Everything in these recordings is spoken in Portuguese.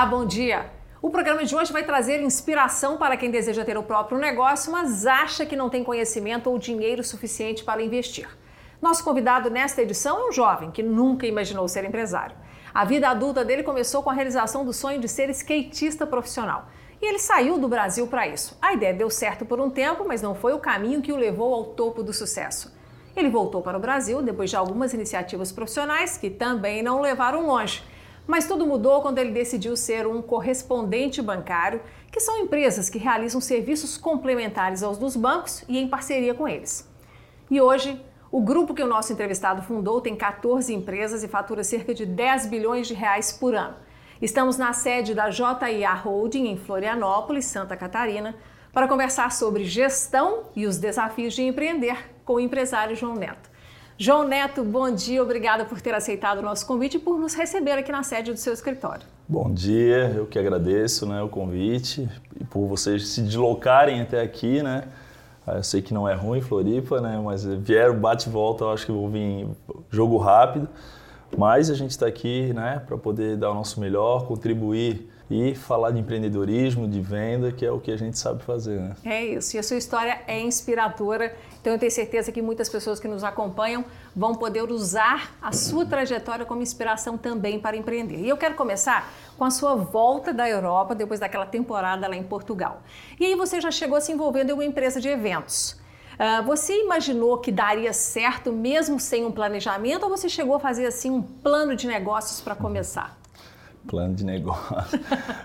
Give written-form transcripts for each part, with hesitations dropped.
Olá, bom dia! O programa de hoje vai trazer inspiração para quem deseja ter o próprio negócio, mas acha que não tem conhecimento ou dinheiro suficiente para investir. Nosso convidado nesta edição é um jovem que nunca imaginou ser empresário. A vida adulta dele começou com a realização do sonho de ser skatista profissional. E ele saiu do Brasil para isso. A ideia deu certo por um tempo, mas não foi o caminho que o levou ao topo do sucesso. Ele voltou para o Brasil depois de algumas iniciativas profissionais que também não o levaram longe. Mas tudo mudou quando ele decidiu ser um correspondente bancário, que são empresas que realizam serviços complementares aos dos bancos e em parceria com eles. E hoje, o grupo que o nosso entrevistado fundou tem 14 empresas e fatura cerca de 10 bilhões de reais por ano. Estamos na sede da JIA Holding, em Florianópolis, Santa Catarina, para conversar sobre gestão e os desafios de empreender com o empresário João Neto. João Neto, bom dia, obrigada por ter aceitado o nosso convite e por nos receber aqui na sede do seu escritório. Bom dia, eu que agradeço, o convite e por vocês se deslocarem até aqui, Eu sei que não é ruim Floripa, mas vieram bate e volta, eu acho que vou vir jogo rápido, mas a gente está aqui, para poder dar o nosso melhor, contribuir e falar de empreendedorismo, de venda, que é o que a gente sabe fazer, É isso, e a sua história é inspiradora, então eu tenho certeza que muitas pessoas que nos acompanham vão poder usar a sua trajetória como inspiração também para empreender. E eu quero começar com a sua volta da Europa, depois daquela temporada lá em Portugal. E aí você já chegou se envolvendo em uma empresa de eventos. Você imaginou que daria certo mesmo sem um planejamento ou você chegou a fazer assim um plano de negócios para começar? Plano de negócio.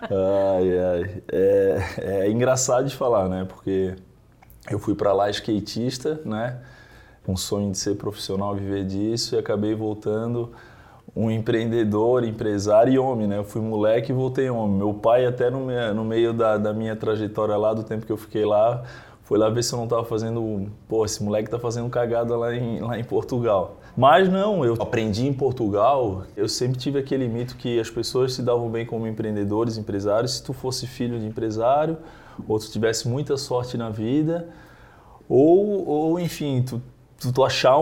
É engraçado de falar, porque eu fui para lá skatista, com o sonho de ser profissional, viver disso, e acabei voltando um empreendedor, empresário e homem, Eu fui moleque e voltei homem. Meu pai, até no meio da minha trajetória lá, do tempo que eu fiquei lá, foi lá ver se eu não estava fazendo... esse moleque tá fazendo cagada lá em Portugal. Mas não, eu aprendi em Portugal, eu sempre tive aquele mito que as pessoas se davam bem como empreendedores, empresários, se tu fosse filho de empresário, ou tu tivesse muita sorte na vida, ou enfim, tu achar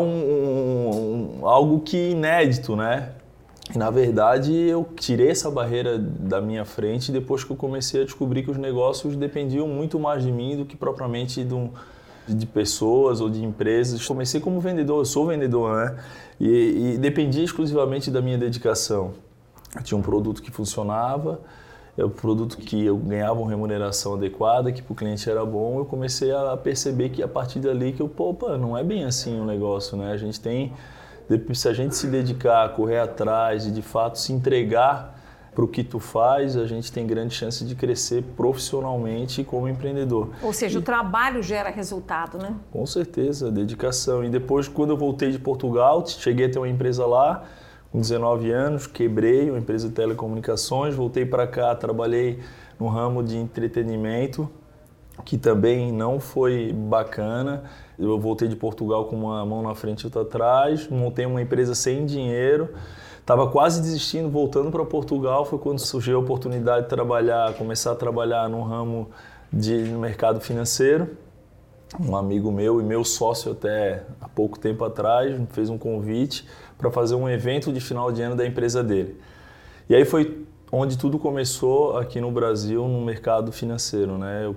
algo que inédito, E na verdade eu tirei essa barreira da minha frente depois que eu comecei a descobrir que os negócios dependiam muito mais de mim do que propriamente de pessoas ou de empresas. Comecei como vendedor, eu sou vendedor, E dependia exclusivamente da minha dedicação. Eu tinha um produto que funcionava, um produto que eu ganhava uma remuneração adequada, que para o cliente era bom. Eu comecei a perceber que a partir dali que não é bem assim o negócio, A gente tem, se a gente se dedicar, correr atrás e de fato se entregar para o que tu faz, a gente tem grande chance de crescer profissionalmente como empreendedor. Ou seja, o trabalho gera resultado, Com certeza, dedicação. E depois, quando eu voltei de Portugal, cheguei a ter uma empresa lá, com 19 anos, quebrei uma empresa de telecomunicações, voltei para cá, trabalhei no ramo de entretenimento, que também não foi bacana. Eu voltei de Portugal com uma mão na frente e outra atrás, montei uma empresa sem dinheiro, estava quase desistindo, voltando para Portugal, foi quando surgiu a oportunidade de começar a trabalhar no ramo no mercado financeiro. Um amigo meu e meu sócio até há pouco tempo atrás me fez um convite para fazer um evento de final de ano da empresa dele. E aí foi onde tudo começou aqui no Brasil, no mercado financeiro, Eu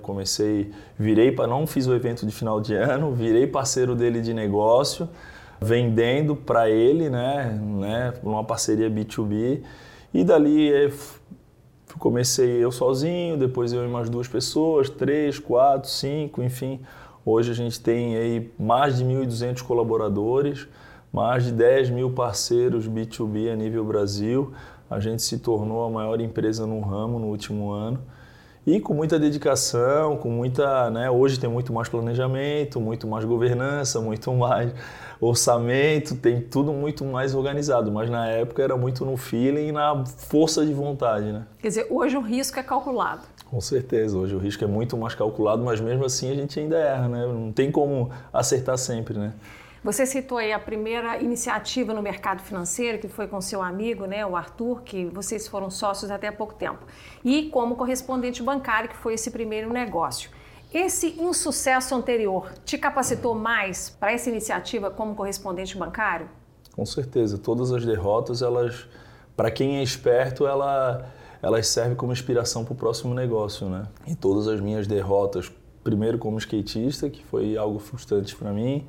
não fiz o evento de final de ano, virei parceiro dele de negócio, vendendo para ele, uma parceria B2B, e dali comecei eu sozinho, depois eu e mais 2 pessoas, 3, 4, 5, enfim. Hoje a gente tem aí mais de 1.200 colaboradores, mais de 10 mil parceiros B2B a nível Brasil. A gente se tornou a maior empresa no ramo no último ano. E com muita dedicação, hoje tem muito mais planejamento, muito mais governança, muito mais orçamento, tem tudo muito mais organizado. Mas na época era muito no feeling e na força de vontade, Quer dizer, hoje o risco é calculado. Com certeza, hoje o risco é muito mais calculado, mas mesmo assim a gente ainda erra, Não tem como acertar sempre, Você citou aí a primeira iniciativa no mercado financeiro, que foi com seu amigo, o Arthur, que vocês foram sócios até há pouco tempo. E como correspondente bancário, que foi esse primeiro negócio. Esse insucesso anterior te capacitou mais para essa iniciativa como correspondente bancário? Com certeza. Todas as derrotas, para quem é esperto, elas servem como inspiração para o próximo negócio, né? E todas as minhas derrotas, primeiro como skatista, que foi algo frustrante para mim,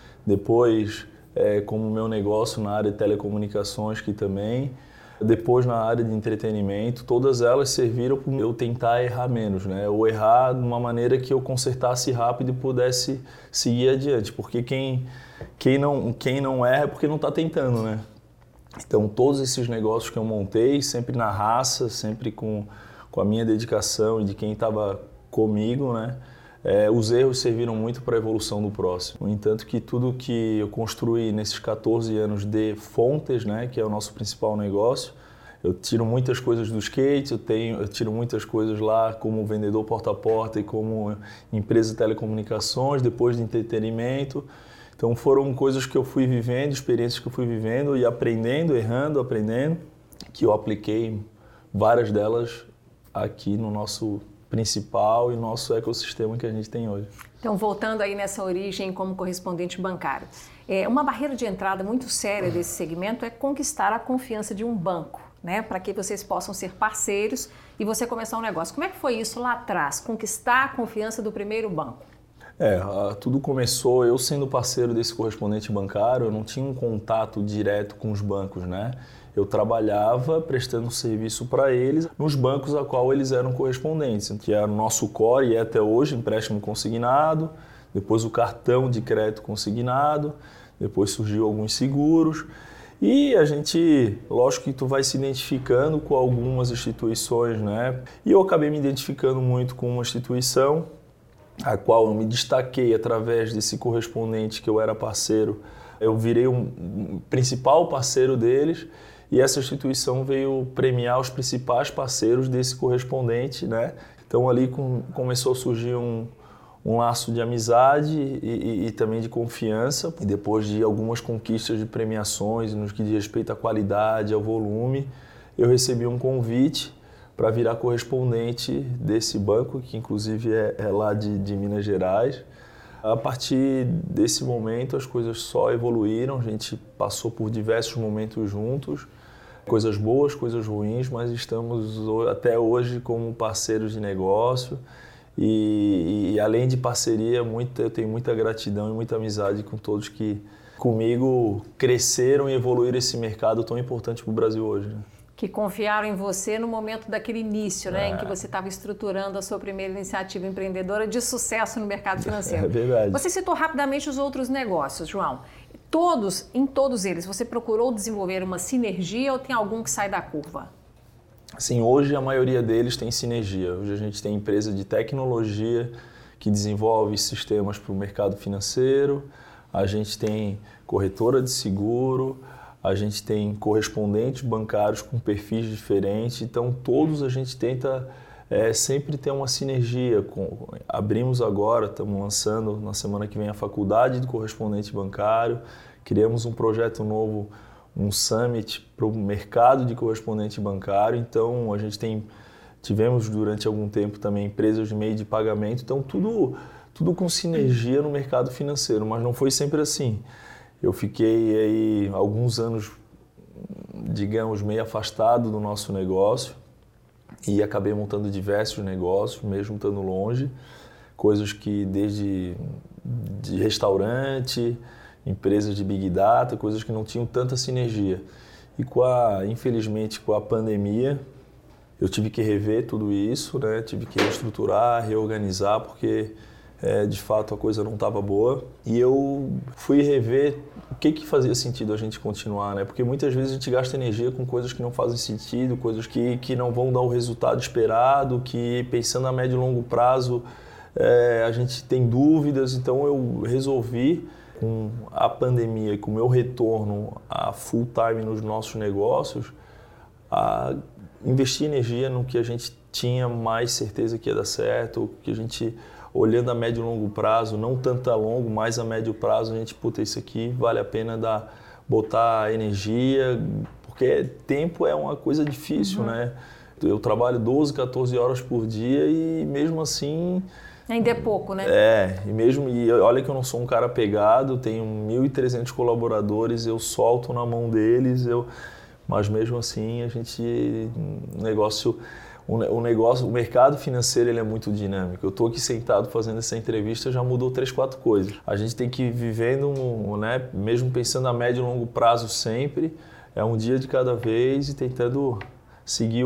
depois como meu negócio na área de telecomunicações, que também, depois na área de entretenimento, todas elas serviram para eu tentar errar menos, né? Ou errar de uma maneira que eu consertasse rápido e pudesse seguir adiante, porque quem não erra é porque não está tentando, né? Então todos esses negócios que eu montei, sempre na raça, sempre com a minha dedicação e de quem estava comigo, né? Os erros serviram muito para a evolução do próximo. No entanto, que tudo que eu construí nesses 14 anos de Fontes, né, que é o nosso principal negócio, eu tiro muitas coisas do skate, eu tiro muitas coisas lá como vendedor porta a porta e como empresa de telecomunicações, depois de entretenimento. Então foram coisas que eu fui vivendo, experiências que eu fui vivendo e aprendendo, errando, aprendendo, que eu apliquei várias delas aqui no nosso principal e nosso ecossistema que a gente tem hoje. Então, voltando aí nessa origem como correspondente bancário, uma barreira de entrada muito séria desse segmento é conquistar a confiança de um banco, né, para que vocês possam ser parceiros e você começar um negócio. Como é que foi isso lá atrás, conquistar a confiança do primeiro banco? Tudo começou eu sendo parceiro desse correspondente bancário, eu não tinha um contato direto com os bancos, né? Eu trabalhava prestando serviço para eles nos bancos a qual eles eram correspondentes, que era o nosso core e até hoje, empréstimo consignado, depois o cartão de crédito consignado, depois surgiu alguns seguros e a gente, lógico que tu vai se identificando com algumas instituições, né? E eu acabei me identificando muito com uma instituição a qual eu me destaquei através desse correspondente que eu era parceiro. Eu virei um principal parceiro deles e essa instituição veio premiar os principais parceiros desse correspondente, né? Então ali começou a surgir um laço de amizade e também de confiança. E depois de algumas conquistas de premiações no que diz respeito à qualidade, ao volume, eu recebi um convite para virar correspondente desse banco, que inclusive é lá de Minas Gerais. A partir desse momento as coisas só evoluíram, a gente passou por diversos momentos juntos, coisas boas, coisas ruins, mas estamos até hoje como parceiros de negócio e além de parceria, eu tenho muita gratidão e muita amizade com todos que comigo cresceram e evoluíram esse mercado tão importante para o Brasil hoje, né? Que confiaram em você no momento daquele início, né, em que você estava estruturando a sua primeira iniciativa empreendedora de sucesso no mercado financeiro. É verdade. Você citou rapidamente os outros negócios, João. Em todos eles, você procurou desenvolver uma sinergia ou tem algum que sai da curva? Sim, hoje a maioria deles tem sinergia. Hoje a gente tem empresa de tecnologia que desenvolve sistemas para o mercado financeiro, a gente tem corretora de seguro, a gente tem correspondentes bancários com perfis diferentes, então todos a gente tenta sempre ter uma sinergia. Abrimos agora, estamos lançando na semana que vem a faculdade de correspondente bancário, criamos um projeto novo, um summit para o mercado de correspondente bancário, então a gente tivemos durante algum tempo também empresas de meio de pagamento, então tudo com sinergia no mercado financeiro, mas não foi sempre assim. Eu fiquei aí alguns anos, digamos, meio afastado do nosso negócio e acabei montando diversos negócios, mesmo estando longe, coisas que desde de restaurante, empresas de Big Data, coisas que não tinham tanta sinergia. E infelizmente com a pandemia, eu tive que rever tudo isso, né? Tive que reestruturar, reorganizar, porque de fato a coisa não estava boa e eu fui rever o que fazia sentido a gente continuar, né? Porque muitas vezes a gente gasta energia com coisas que não fazem sentido, coisas que não vão dar o resultado esperado, que pensando a médio e longo prazo a gente tem dúvidas, então eu resolvi com a pandemia e com o meu retorno a full time nos nossos negócios, a investir energia no que a gente tinha mais certeza que ia dar certo, que a gente olhando a médio e longo prazo, não tanto a longo, mas a médio prazo, a gente, isso aqui vale a pena botar energia, porque tempo é uma coisa difícil, né? Eu trabalho 12, 14 horas por dia e mesmo assim... Ainda é pouco, né? E olha que eu não sou um cara pegado, tenho 1.300 colaboradores, eu solto na mão deles, mas mesmo assim o mercado financeiro ele é muito dinâmico. Eu estou aqui sentado fazendo essa entrevista, já mudou 3, 4 coisas. A gente tem que ir vivendo, né, mesmo pensando a médio e longo prazo sempre, é um dia de cada vez e tentando seguir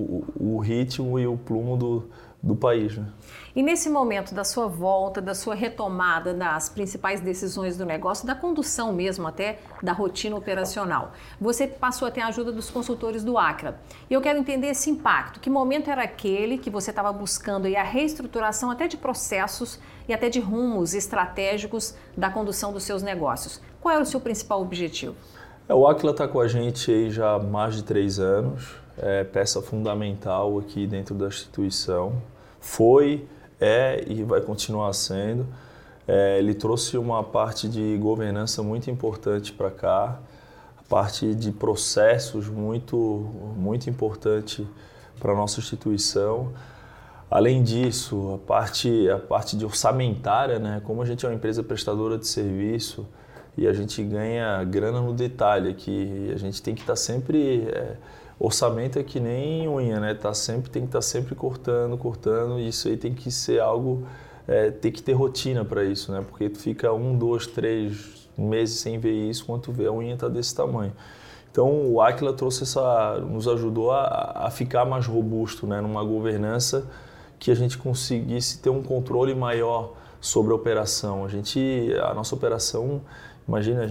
o ritmo e o plumo do país, né? E nesse momento da sua volta, da sua retomada das principais decisões do negócio, da condução mesmo até da rotina operacional, você passou a ter a ajuda dos consultores do Aquila. E eu quero entender esse impacto. Que momento era aquele que você estava buscando aí a reestruturação até de processos e até de rumos estratégicos da condução dos seus negócios? Qual era o seu principal objetivo? O Aquila está com a gente aí já há mais de 3 anos, é peça fundamental aqui dentro da instituição. Foi, e vai continuar sendo. Ele trouxe uma parte de governança muito importante para cá, a parte de processos muito importante para a nossa instituição. Além disso, a parte de orçamentária, né? Como a gente é uma empresa prestadora de serviço e a gente ganha grana no detalhe aqui, a gente tem que estar sempre... Orçamento é que nem unha, né? Tem que estar sempre cortando, e isso aí tem que ser algo, tem que ter rotina para isso, né? Porque tu fica 1, 2, 3 meses sem ver isso, quando tu vê a unha está desse tamanho. Então o Aquila nos ajudou a ficar mais robusto, né? Numa governança que a gente conseguisse ter um controle maior sobre a operação. A nossa operação, imagina,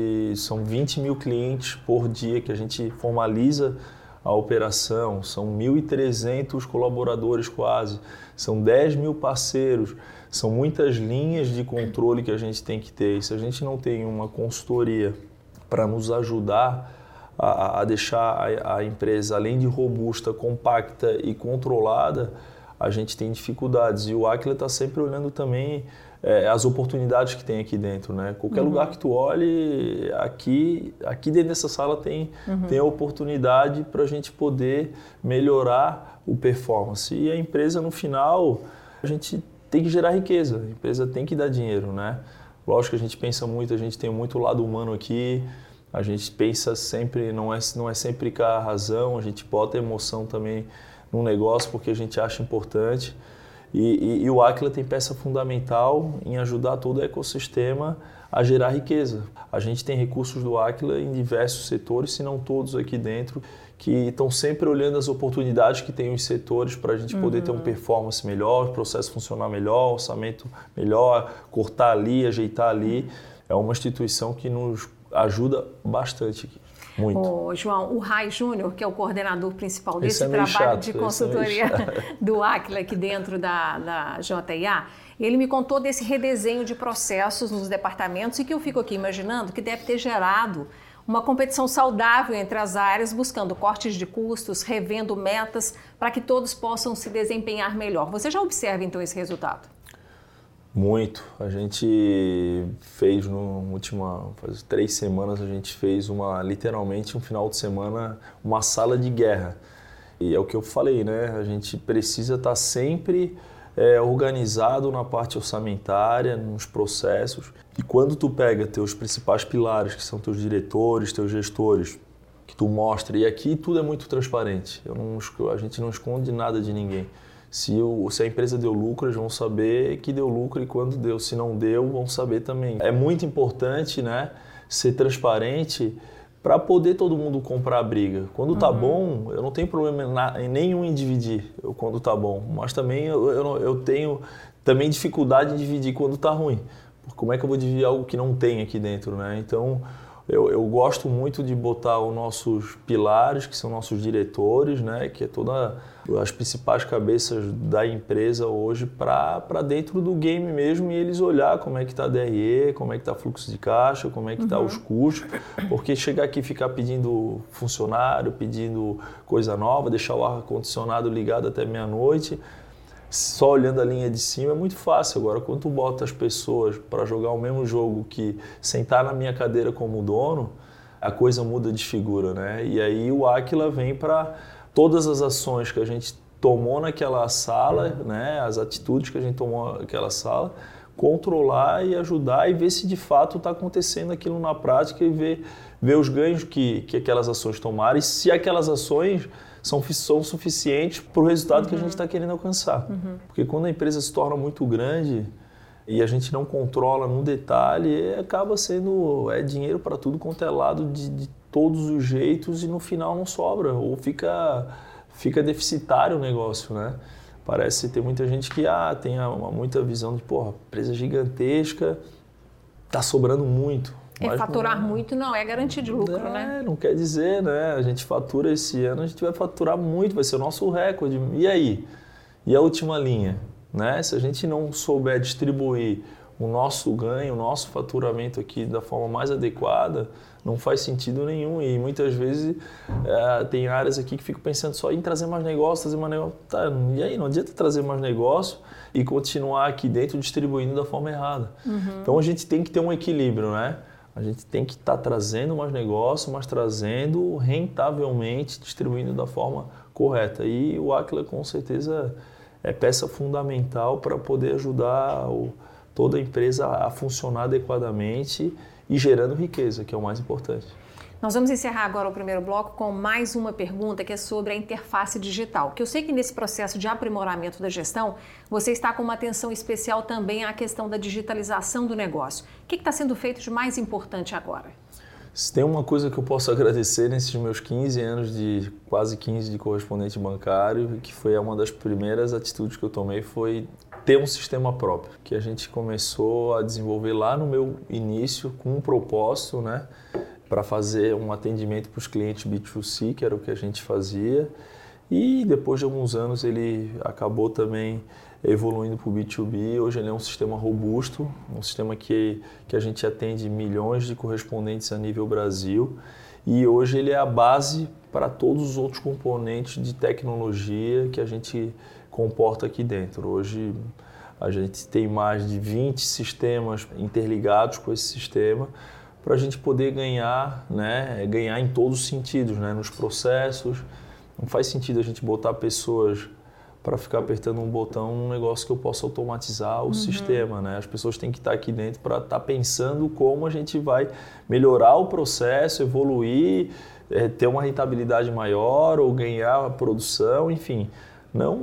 são 20 mil clientes por dia que a gente formaliza a operação, são 1.300 colaboradores quase, são 10 mil parceiros, são muitas linhas de controle que a gente tem que ter. E se a gente não tem uma consultoria para nos ajudar a deixar a empresa, além de robusta, compacta e controlada, a gente tem dificuldades. E o Aquila está sempre olhando também as oportunidades que tem aqui dentro, né? Qualquer lugar que tu olhe, aqui dentro dessa sala tem a oportunidade para a gente poder melhorar o performance. E a empresa, no final, a gente tem que gerar riqueza, a empresa tem que dar dinheiro, né? Lógico que a gente pensa muito, a gente tem muito lado humano aqui, a gente pensa sempre, não é sempre com a razão, a gente bota emoção também no negócio porque a gente acha importante. E o Aquila tem peça fundamental em ajudar todo o ecossistema a gerar riqueza. A gente tem recursos do Aquila em diversos setores, se não todos aqui dentro, que estão sempre olhando as oportunidades que tem os setores para a gente poder ter uma performance melhor, o processo funcionar melhor, orçamento melhor, cortar ali, ajeitar ali. É uma instituição que nos ajuda bastante aqui. Muito. João, o Rai Júnior, que é o coordenador principal desse trabalho de consultoria do Aquila aqui dentro da JIA, ele me contou desse redesenho de processos nos departamentos e que eu fico aqui imaginando que deve ter gerado uma competição saudável entre as áreas, buscando cortes de custos, revendo metas para que todos possam se desempenhar melhor. Você já observa então esse resultado? Muito. A gente fez faz 3 semanas, a gente fez literalmente um final de semana, uma sala de guerra. E é o que eu falei, né? A gente precisa estar sempre organizado na parte orçamentária, nos processos. E quando tu pega teus principais pilares, que são teus diretores, teus gestores, que tu mostra, e aqui tudo é muito transparente. A gente não esconde nada de ninguém. Se a empresa deu lucro, eles vão saber que deu lucro e quando deu. Se não deu, vão saber também. É muito importante, né, ser transparente para poder todo mundo comprar a briga. Quando tá bom, eu não tenho problema nenhum em dividir quando tá bom. Mas também eu tenho também dificuldade em dividir quando tá ruim. Como é que eu vou dividir algo que não tem aqui dentro, né? Então, eu gosto muito de botar os nossos pilares, que são nossos diretores, né, que é todas as principais cabeças da empresa hoje para dentro do game mesmo e eles olhar como é que está a DRE, como é que está fluxo de caixa, como é que está os custos, porque chegar aqui e ficar pedindo funcionário, pedindo coisa nova, deixar o ar-condicionado ligado até meia-noite, só olhando a linha de cima é muito fácil. Agora, quando tu bota as pessoas para jogar o mesmo jogo que sentar na minha cadeira como dono, a coisa muda de figura, né? E aí o Aquila vem para todas as ações que a gente tomou naquela sala, né? As atitudes que a gente tomou naquela sala, controlar e ajudar e ver se de fato está acontecendo aquilo na prática e ver os ganhos que aquelas ações tomaram e se aquelas ações são suficientes para o resultado que a gente está querendo alcançar. Porque quando a empresa se torna muito grande e a gente não controla no detalhe, acaba sendo dinheiro para tudo quanto é lado de todos os jeitos e no final não sobra ou fica deficitário o negócio, né? Parece ter muita gente que tem muita visão de, empresa gigantesca, está sobrando muito. Faturar muito não é garantia de lucro, né? Não quer dizer, né? A gente fatura esse ano, a gente vai faturar muito, vai ser o nosso recorde. E aí? E a última linha? Né? Se a gente não souber distribuir o nosso ganho, o nosso faturamento aqui da forma mais adequada, não faz sentido nenhum. E muitas vezes tem áreas aqui que ficam pensando só em trazer mais negócio, Tá, e aí? Não adianta trazer mais negócio e continuar aqui dentro distribuindo da forma errada. Então a gente tem que ter um equilíbrio, né? A gente tem que estar trazendo mais negócio, mas trazendo rentavelmente, distribuindo da forma correta. E o Aquila com certeza é peça fundamental para poder ajudar toda a empresa a funcionar adequadamente e gerando riqueza, que é o mais importante. Nós vamos encerrar agora o primeiro bloco com mais uma pergunta que é sobre a interface digital, que eu sei que nesse processo de aprimoramento da gestão, você está com uma atenção especial também à questão da digitalização do negócio. O que está sendo feito de mais importante agora? Se tem uma coisa que eu posso agradecer nesses meus 15 anos, quase 15 de correspondente bancário, que foi uma das primeiras atitudes que eu tomei, foi ter um sistema próprio, que a gente começou a desenvolver lá no meu início com um propósito, né, para fazer um atendimento para os clientes B2C, que era o que a gente fazia, e depois de alguns anos ele acabou também evoluindo para o B2B. Hoje ele é um sistema robusto, um sistema que a gente atende milhões de correspondentes a nível Brasil, e hoje ele é a base para todos os outros componentes de tecnologia que a gente comporta aqui dentro. Hoje a gente tem mais de 20 sistemas interligados com esse sistema para a gente poder ganhar, né, ganhar em todos os sentidos, né, nos processos. Não faz sentido a gente botar pessoas para ficar apertando um botão num negócio que eu possa automatizar o sistema, né? As pessoas têm que estar aqui dentro para estar pensando como a gente vai melhorar o processo, evoluir, ter uma rentabilidade maior ou ganhar a produção, enfim. Não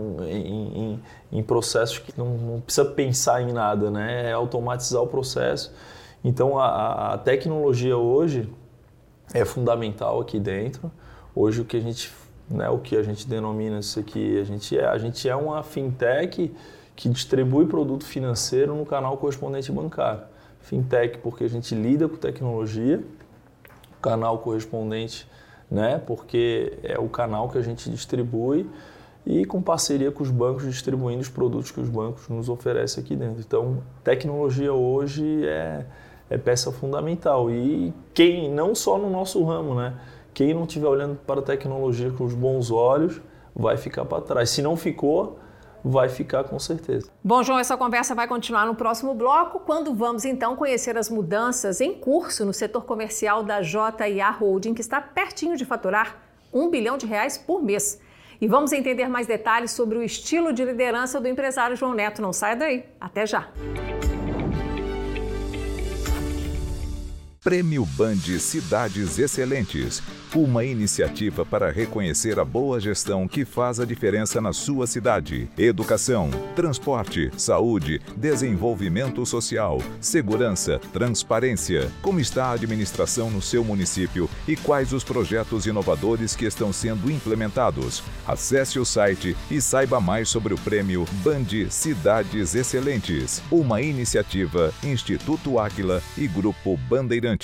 em processos que não precisa pensar em nada, né? É automatizar o processo. Então a tecnologia hoje é fundamental aqui dentro. Hoje o que a gente denomina isso aqui, a gente é uma fintech que distribui produto financeiro no canal correspondente bancário. Fintech porque a gente lida com tecnologia, o canal correspondente, né, porque é o canal que a gente distribui e com parceria com os bancos distribuindo os produtos que os bancos nos oferecem aqui dentro. Então, tecnologia hoje é peça fundamental e quem, não só no nosso ramo, né? Quem não estiver olhando para a tecnologia com os bons olhos vai ficar para trás. Se não ficou, vai ficar com certeza. Bom, João, essa conversa vai continuar no próximo bloco, quando vamos então conhecer as mudanças em curso no setor comercial da J&A Holding, que está pertinho de faturar R$1 bilhão por mês. E vamos entender mais detalhes sobre o estilo de liderança do empresário João Neto. Não saia daí. Até já. Prêmio Band Cidades Excelentes, uma iniciativa para reconhecer a boa gestão que faz a diferença na sua cidade. Educação, transporte, saúde, desenvolvimento social, segurança, transparência. Como está a administração no seu município e quais os projetos inovadores que estão sendo implementados? Acesse o site e saiba mais sobre o Prêmio Band Cidades Excelentes, uma iniciativa Instituto Aquila e Grupo Bandeirantes.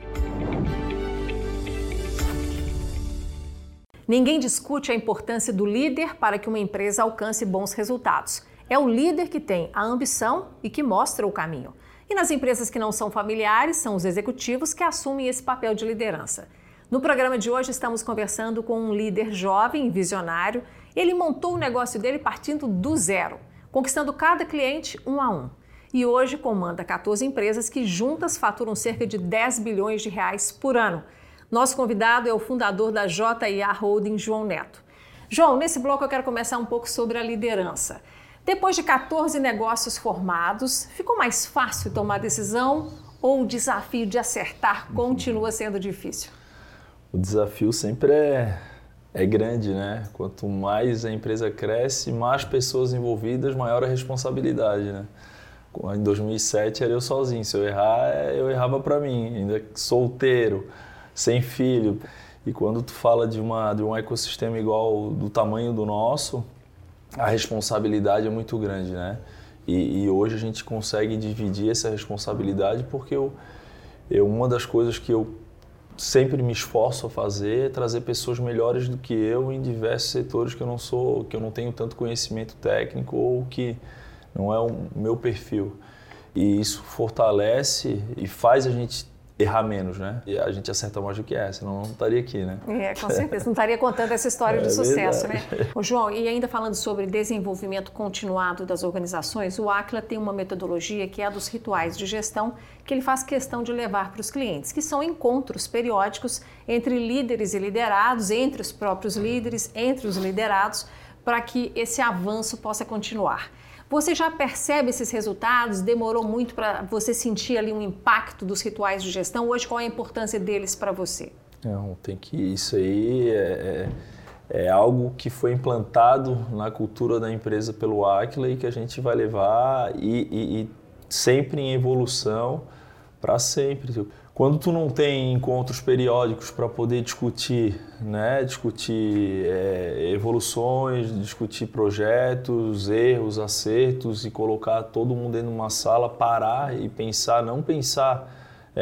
Ninguém discute a importância do líder para que uma empresa alcance bons resultados. É o líder que tem a ambição e que mostra o caminho. E nas empresas que não são familiares, são os executivos que assumem esse papel de liderança. No programa de hoje estamos conversando com um líder jovem e visionário. Ele montou o negócio dele partindo do zero, conquistando cada cliente um a um. E hoje comanda 14 empresas que juntas faturam cerca de R$10 bilhões por ano. Nosso convidado é o fundador da J&A Holding, João Neto. João, nesse bloco eu quero começar um pouco sobre a liderança. Depois de 14 negócios formados, ficou mais fácil tomar decisão ou o desafio de acertar continua sendo difícil? O desafio sempre é grande, né? Quanto mais a empresa cresce, mais pessoas envolvidas, maior a responsabilidade, né? Em 2007 era eu sozinho, se eu errar, eu errava para mim, ainda solteiro, sem filho. E quando tu fala de um ecossistema igual do tamanho do nosso, a responsabilidade é muito grande, né? E hoje a gente consegue dividir essa responsabilidade porque uma das coisas que eu sempre me esforço a fazer é trazer pessoas melhores do que eu em diversos setores que eu não tenho tanto conhecimento técnico ou que não é o meu perfil. E isso fortalece e faz a gente errar menos, né? E a gente acerta mais do que senão não estaria aqui, né? Com certeza, não estaria contando essa história de sucesso, verdade. né? Ô, João, e ainda falando sobre desenvolvimento continuado das organizações, o Aquila tem uma metodologia que é a dos rituais de gestão que ele faz questão de levar para os clientes, que são encontros periódicos entre líderes e liderados, entre os próprios líderes, entre os liderados, para que esse avanço possa continuar. Você já percebe esses resultados? Demorou muito para você sentir ali um impacto dos rituais de gestão? Hoje, qual é a importância deles para você? Não, isso aí é algo que foi implantado na cultura da empresa pelo Aquila e que a gente vai levar e sempre em evolução para sempre. Quando tu não tem encontros periódicos para poder discutir, né, evoluções, discutir projetos, erros, acertos e colocar todo mundo dentro de uma sala, parar e pensar, não pensar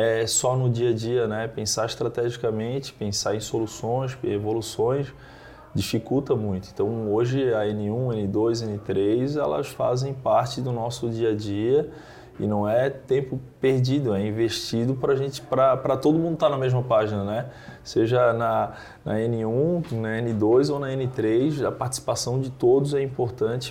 só no dia a dia, né, pensar estrategicamente, pensar em soluções, evoluções, dificulta muito. Então hoje a N1, N2, N3, elas fazem parte do nosso dia a dia. E não é tempo perdido, é investido para todo mundo estar na mesma página, né? Seja na N1, na N2 ou na N3, a participação de todos é importante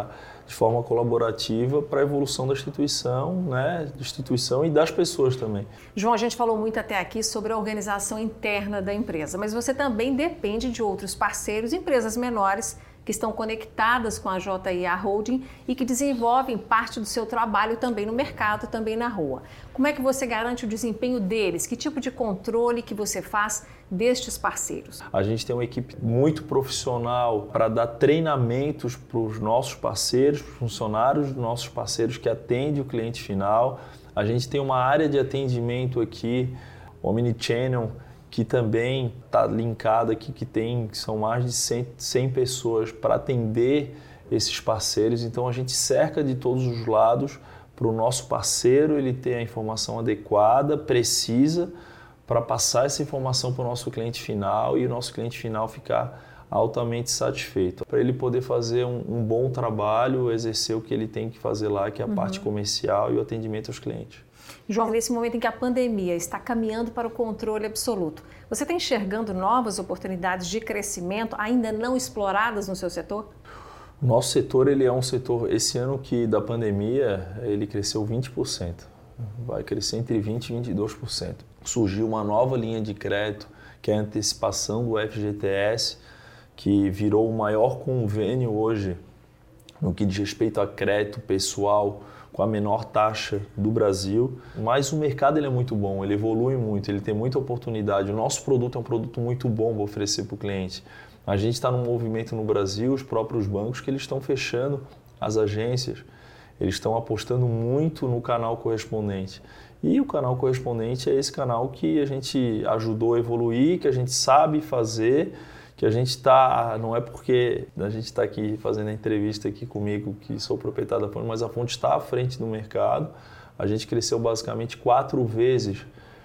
de forma colaborativa para a evolução da instituição, né? Da instituição e das pessoas também. João, a gente falou muito até aqui sobre a organização interna da empresa, mas você também depende de outros parceiros, empresas menores, que estão conectadas com a JIA Holding e que desenvolvem parte do seu trabalho também no mercado, também na rua. Como é que você garante o desempenho deles? Que tipo de controle que você faz destes parceiros? A gente tem uma equipe muito profissional para dar treinamentos para os nossos parceiros, para os funcionários dos nossos parceiros que atendem o cliente final. A gente tem uma área de atendimento aqui, Omnichannel, que também está linkado aqui, que são mais de 100 pessoas para atender esses parceiros. Então a gente cerca de todos os lados para o nosso parceiro ele ter a informação adequada, precisa, para passar essa informação para o nosso cliente final e o nosso cliente final ficar altamente satisfeito. Para ele poder fazer um bom trabalho, exercer o que ele tem que fazer lá, que é a parte comercial e o atendimento aos clientes. João, nesse momento em que a pandemia está caminhando para o controle absoluto, você está enxergando novas oportunidades de crescimento ainda não exploradas no seu setor? O nosso setor ele é um setor, esse ano que da pandemia, ele cresceu 20%. Vai crescer entre 20% e 22%. Surgiu uma nova linha de crédito, que é a antecipação do FGTS, que virou o maior convênio hoje no que diz respeito a crédito pessoal, com a menor taxa do Brasil, mas o mercado ele é muito bom, ele evolui muito, ele tem muita oportunidade. O nosso produto é um produto muito bom para oferecer para o cliente. A gente está num movimento no Brasil, os próprios bancos, que eles estão fechando as agências, eles estão apostando muito no canal correspondente. E o canal correspondente é esse canal que a gente ajudou a evoluir, que a gente sabe fazer, que a gente está, não é porque a gente está aqui fazendo a entrevista aqui comigo, que sou proprietário da Fonte, mas a Fonte está à frente do mercado. A gente cresceu basicamente 4 vezes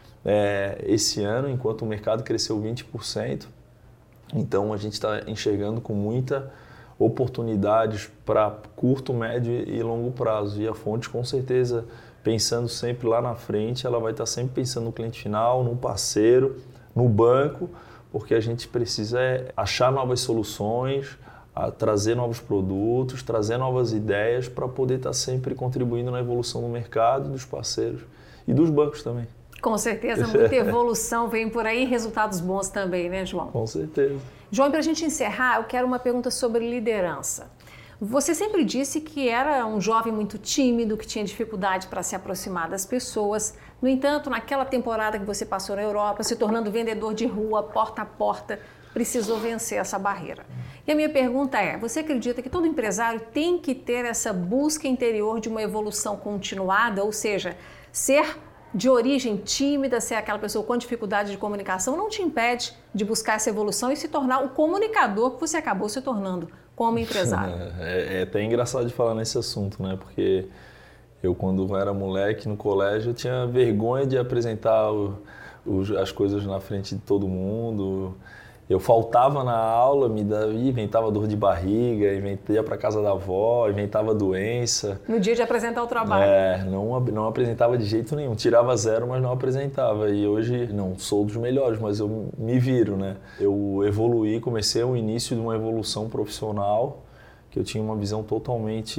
esse ano, enquanto o mercado cresceu 20%. Então a gente está enxergando com muita oportunidades para curto, médio e longo prazo. E a Fonte, com certeza, pensando sempre lá na frente, ela vai estar sempre pensando no cliente final, no parceiro, no banco, porque a gente precisa achar novas soluções, trazer novos produtos, trazer novas ideias para poder estar sempre contribuindo na evolução do mercado, dos parceiros e dos bancos também. Com certeza, muita evolução vem por aí, resultados bons também, né, João? Com certeza. João, para a gente encerrar, eu quero uma pergunta sobre liderança. Você sempre disse que era um jovem muito tímido, que tinha dificuldade para se aproximar das pessoas. No entanto, naquela temporada que você passou na Europa, se tornando vendedor de rua, porta a porta, precisou vencer essa barreira. E a minha pergunta é, você acredita que todo empresário tem que ter essa busca interior de uma evolução continuada, ou seja, ser de origem tímida, ser aquela pessoa com dificuldade de comunicação, não te impede de buscar essa evolução e se tornar o comunicador que você acabou se tornando como empresário? É até engraçado de falar nesse assunto, né? Porque eu, quando era moleque no colégio, eu tinha vergonha de apresentar as coisas na frente de todo mundo. Eu faltava na aula, inventava dor de barriga, ia para casa da avó, inventava doença. No dia de apresentar o trabalho. Não apresentava de jeito nenhum. Tirava 0, mas não apresentava. E hoje, não sou dos melhores, mas eu me viro, né? Eu evoluí, comecei o início de uma evolução profissional, que eu tinha uma visão totalmente...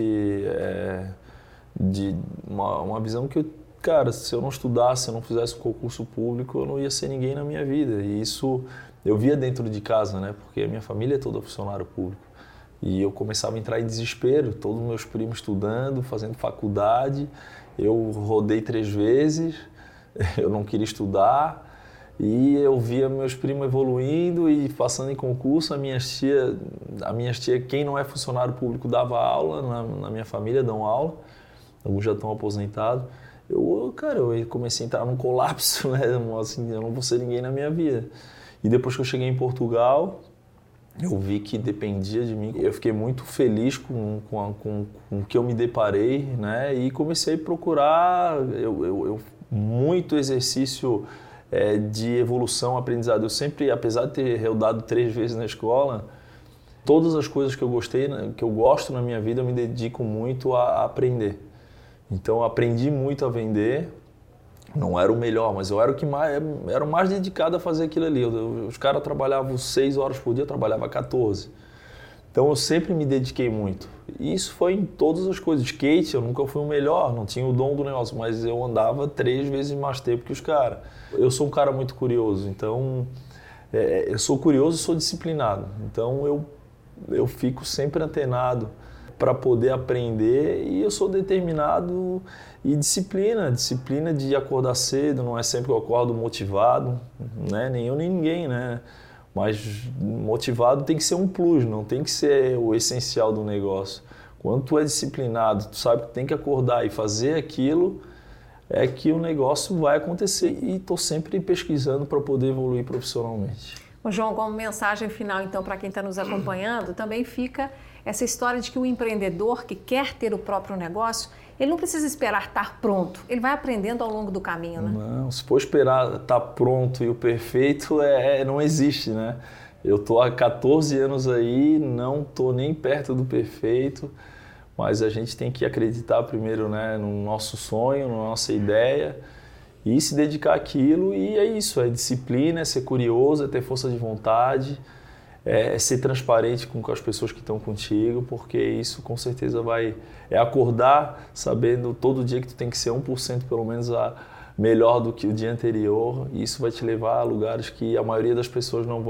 uma visão que cara, se eu não estudasse, se eu não fizesse um concurso público, eu não ia ser ninguém na minha vida. E isso... eu via dentro de casa, né? Porque a minha família é toda funcionário público. E eu começava a entrar em desespero, todos os meus primos estudando, fazendo faculdade. Eu rodei 3 vezes, eu não queria estudar. E eu via meus primos evoluindo e passando em concurso. A minha tia, quem não é funcionário público, dava aula, na minha família dão aula. Alguns já estão aposentados. Eu comecei a entrar num colapso, né? Assim, eu não vou ser ninguém na minha vida. E depois que eu cheguei em Portugal, eu vi que dependia de mim. Eu fiquei muito feliz com o que eu me deparei, né? E comecei a procurar muito exercício de evolução, aprendizado. Eu sempre, apesar de ter rodado 3 vezes na escola, todas as coisas que eu gostei, que eu gosto na minha vida, eu me dedico muito a aprender. Então, eu aprendi muito a vender. Não era o melhor, mas eu era o mais dedicado a fazer aquilo ali. Os caras trabalhavam 6 horas por dia, eu trabalhava 14. Então eu sempre me dediquei muito. E isso foi em todas as coisas. Skate, eu nunca fui o melhor, não tinha o dom do negócio, mas eu andava 3 vezes mais tempo que os caras. Eu sou um cara muito curioso, então eu sou curioso e sou disciplinado. Então eu fico sempre antenado para poder aprender, e eu sou determinado e disciplina de acordar cedo. Não é sempre que eu acordo motivado, né? Nem eu nem ninguém, né? Mas motivado tem que ser um plus, não tem que ser o essencial do negócio. Quando tu é disciplinado, tu sabe que tem que acordar e fazer aquilo, é que o negócio vai acontecer. E estou sempre pesquisando para poder evoluir profissionalmente. Ô João, como mensagem final, então, para quem está nos acompanhando, também fica essa história de que o empreendedor que quer ter o próprio negócio, ele não precisa esperar estar pronto, ele vai aprendendo ao longo do caminho, né? Não, se for esperar estar pronto e o perfeito, não existe, né? Eu estou há 14 anos aí, não estou nem perto do perfeito, mas a gente tem que acreditar primeiro, né, no nosso sonho, na nossa ideia, e se dedicar àquilo. E é isso, é disciplina, é ser curioso, é ter força de vontade, é ser transparente com as pessoas que estão contigo, porque isso com certeza é acordar sabendo todo dia que tu tem que ser 1% pelo menos melhor do que o dia anterior, e isso vai te levar a lugares que a maioria das pessoas não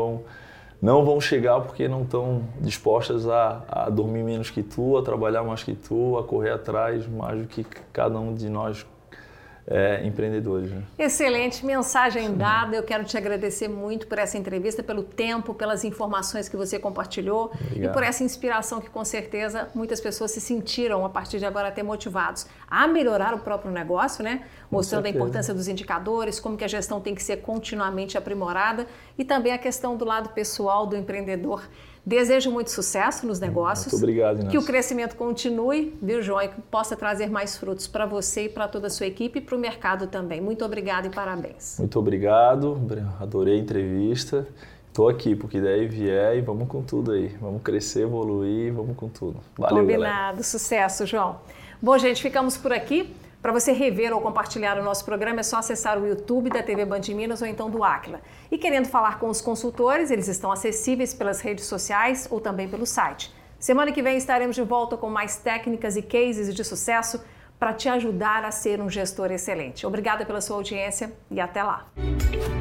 vão chegar, porque não estão dispostas a dormir menos que tu, a trabalhar mais que tu, a correr atrás mais do que cada um de nós empreendedores. Né? Excelente, mensagem dada. Eu quero te agradecer muito por essa entrevista, pelo tempo, pelas informações que você compartilhou. Obrigado. E por essa inspiração que com certeza muitas pessoas se sentiram a partir de agora até motivados a melhorar o próprio negócio, né? Mostrando a importância dos indicadores, como que a gestão tem que ser continuamente aprimorada, e também a questão do lado pessoal do empreendedor. Desejo muito sucesso nos negócios. Muito obrigado, Inácio. Que o crescimento continue, viu, João? E que possa trazer mais frutos para você e para toda a sua equipe e para o mercado também. Muito obrigado e parabéns. Muito obrigado, adorei a entrevista. Estou aqui, porque daí vier e vamos com tudo aí. Vamos crescer, evoluir, vamos com tudo. Valeu, Combinado. Galera. Sucesso, João. Bom, gente, ficamos por aqui. Para você rever ou compartilhar o nosso programa, é só acessar o YouTube da TV Band Minas ou então do Aquila. E querendo falar com os consultores, eles estão acessíveis pelas redes sociais ou também pelo site. Semana que vem estaremos de volta com mais técnicas e cases de sucesso para te ajudar a ser um gestor excelente. Obrigada pela sua audiência e até lá.